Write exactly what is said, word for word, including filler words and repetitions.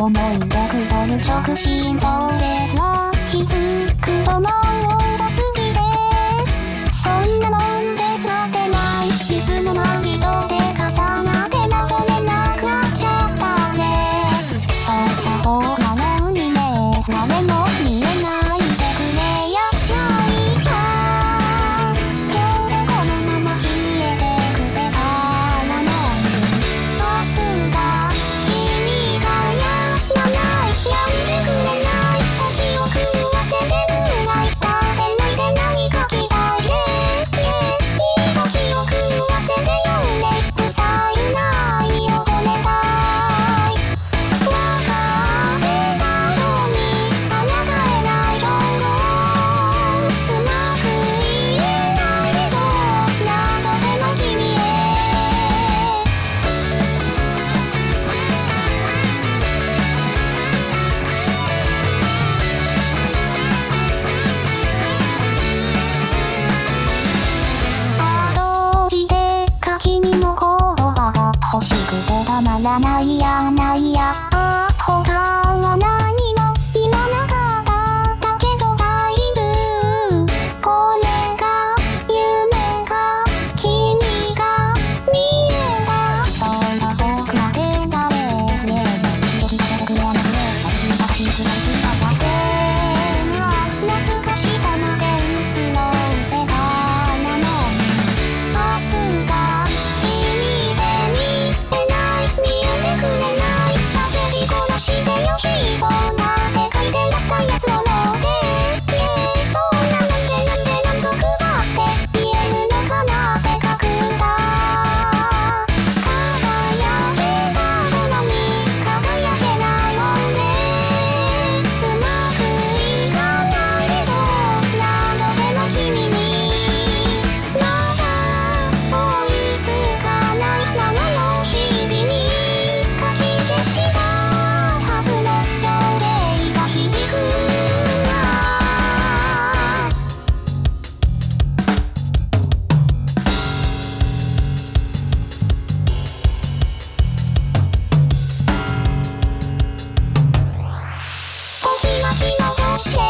思い出くどる直進ゾーレスを気づくともう遅すぎて、そんなもんですってない、いつの間にとで重なってまとめなくなっちゃったんです。そうさ僕なのにね、それも見えないでくれやしゃいな。今日でこのまま消えてくぜたらのに、明日が君がやらない、やってくれない、記憶忘れてるないだってないで何か期待して、いいと記憶忘れてよね、不細ないよこれたい。わかってたのにあなたえない情報、うまく言えないけど何度でも君へ。あどうしてか君の言葉が欲しくてたまらないやないや、あ他は何も言わなかっただけど大丈夫、これが夢が君が見えた。そうだ僕らでダメすね、一度聞かせてくれなくて寂しい私にすらすがったってうわ懐かしさまでうつの世界なのに、明日が君で見えない、見えてくれない、叫び殺してよ人なんて書いてやったやつを持って、そんななんでなんで満足だって言えるのかなって書くんだ。輝けたのに輝けないもんね、うまくいかないけど何度でも君に、まだ追いつかないままの日々にかき消したはずの情景が響くわ。おきまき残して